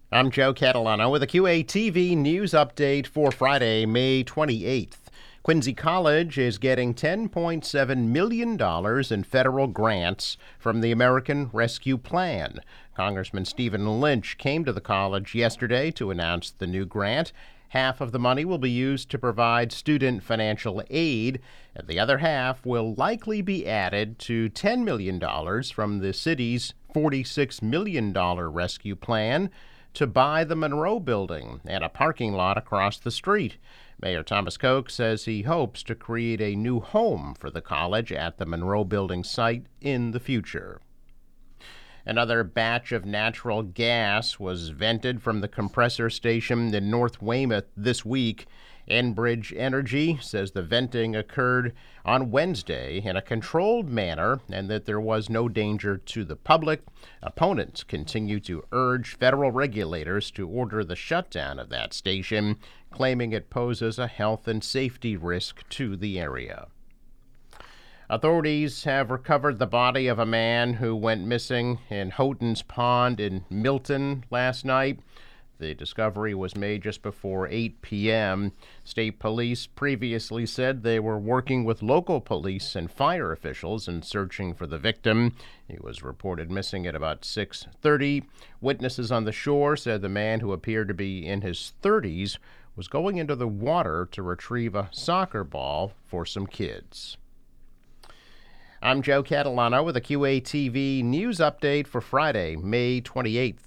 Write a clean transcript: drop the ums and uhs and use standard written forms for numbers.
I'm Joe Catalano with a QATV news update for Friday, May 28th. Quincy College is getting $10.7 million in federal grants from the American Rescue Plan. Congressman Stephen Lynch came to the college yesterday to announce the new grant. Half of the money will be used to provide student financial aid, and the other half will likely be added to $10 million from the city's $46 million rescue plan to buy the Monroe Building and a parking lot across the street. Mayor Thomas Koch says he hopes to create a new home for the college at the Monroe Building site in the future. Another batch of natural gas was vented from the compressor station in North Weymouth this week. Enbridge Energy says the venting occurred on Wednesday in a controlled manner and that there was no danger to the public. Opponents continue to urge federal regulators to order the shutdown of that station, claiming it poses a health and safety risk to the area. Authorities have recovered the body of a man who went missing in Houghton's Pond in Milton last night. The discovery was made just before 8 p.m. State police previously said they were working with local police and fire officials in searching for the victim. He was reported missing at about 6:30. Witnesses on the shore said the man, who appeared to be in his 30s, was going into the water to retrieve a soccer ball for some kids. I'm Joe Catalano with a QATV news update for Friday, May 28th.